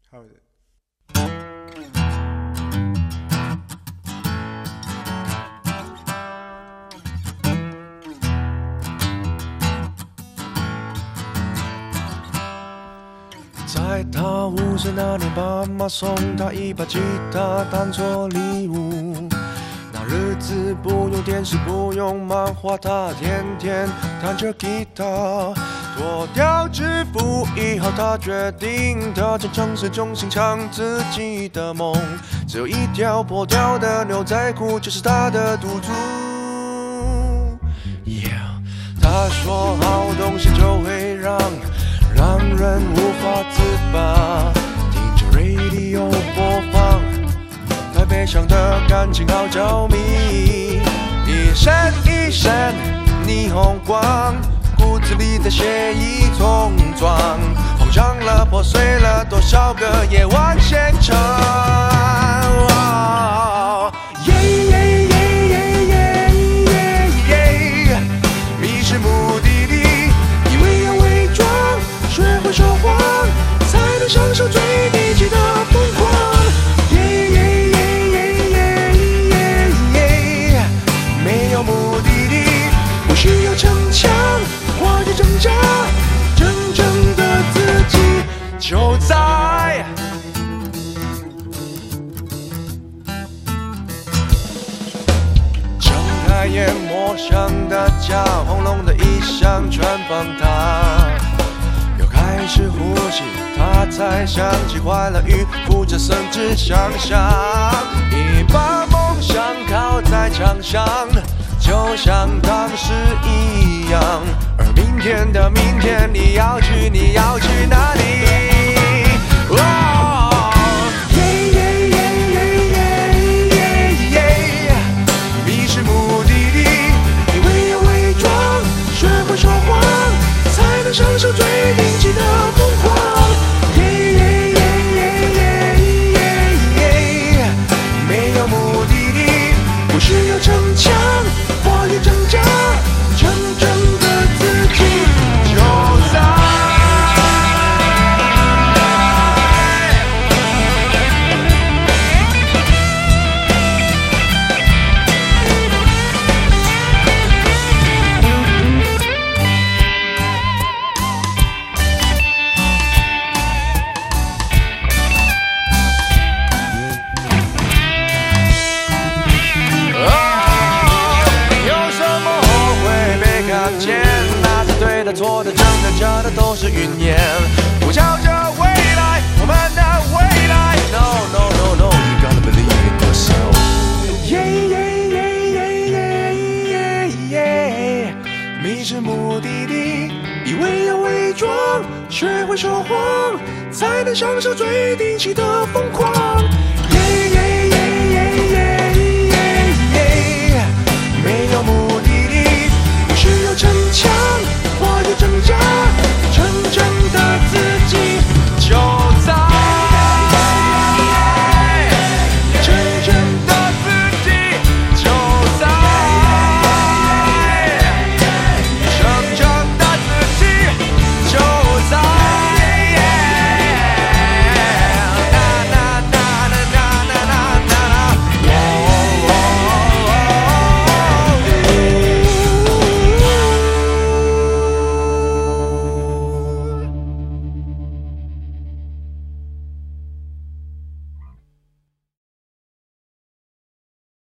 How is it? 在他5岁那年，爸妈送他一把吉他当作礼物。那日子不用电视，不用漫画，他天天弹着吉他。脱掉制服以后，他决定踏进城市中心，唱自己的梦。只有一条破掉的牛仔裤，就是他的赌注。Yeah， 他说好东西就会让人无法自拔。听着 radio 播放，太悲伤的感情好着迷。一闪一闪霓虹光，骨子里的血液冲撞，膨胀了破碎了多少个夜晚现场。迷失目的地，以为要伪装，学会说谎，才能享受最低级的疯狂。没有目的地，不需要逞强，或者挣扎，真正的自己就在睁开眼，摸向大家，轰隆的一响全放大。又开始呼吸，他才想起坏了与负责甚至想象，一把梦想靠在墙上，就像当时一样。而明天的明天，你要去哪里？迷失目的地，以为要伪装，学会说谎，才能享受最顶级的疯狂。没有目的地，不需要逞强，或者挣扎，真正的自己就在。错的、真的、假的都是云烟，呼叫着未来，我们的未来。No no no no， you gotta believe in yourself。迷失目的地，以为要伪装，学会说谎，才能享受最顶级的疯狂。